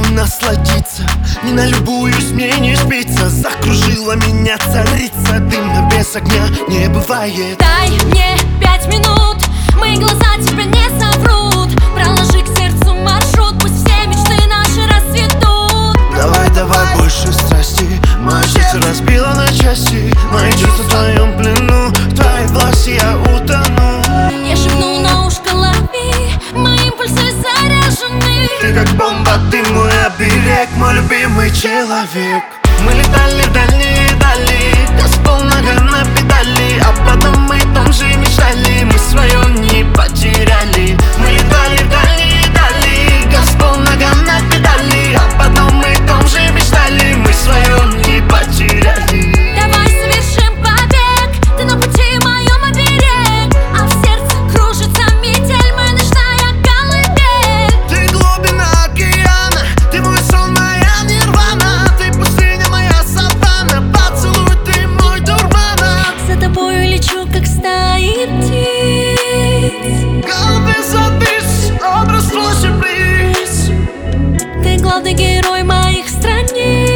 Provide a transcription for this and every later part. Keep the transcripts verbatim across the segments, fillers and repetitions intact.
насладиться, не на любую смене спится. Закружила меня царица, дыма без огня не бывает. Дай мне пять минут, мои глаза тебя не соврут. Проложи к сердцу маршрут, пусть все мечты наши расцветут. Давай, давай, больше страсти, мое сердце разбило на части. Мои чувства в твоем плену, в твоей власти я утону. Я шепну на ушко, лови, мои импульсы заряжены. Ты как бомба, ты мой оберег, мой любимый человек. Мы летали в дальние дали, газ полнога на педали, а потом мы в том же мечтали, мы свое не потеряли. Мы летали в дальние дали, газ полнога на педали, а потом мы в том же мечтали, мы свое не потеряли. Давай совершим побег, ты на пути моем оберег, а в сердце кружится метель, моя ночная колыбель. Ты глубина океана, ты мой сон, моя нирвана, ты пустыня, моя саванна, поцелуй, ты мой дурмана. За тобою лечу, как стаи птиц. Голубый забис, образ твой сюрприз. Ты главный герой моих страниц.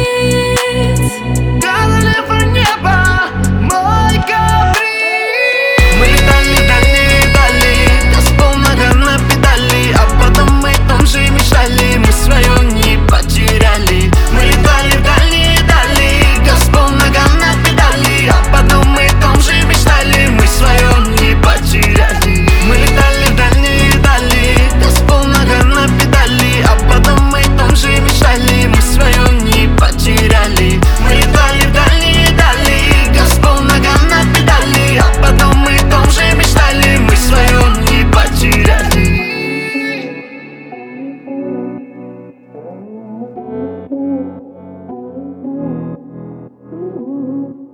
Королева неба, мой каприз. Мы летали в дальние дали, газ полнога на педали, а потом мы в том же мечтали, мы свое не потеряли. Мы летали в дальние дали, газ полнога на педали, а потом мы в том же мечтали, мы свое не потеряли. Мы летали в дальние дали, газ полнога на педали, а потом мы в том же мечтали, мы свое не потеряли. Мы летали в дальние дали, газ полнога на педали, а потом мы в том же мечтали, мы свое не потеряли. Thank you.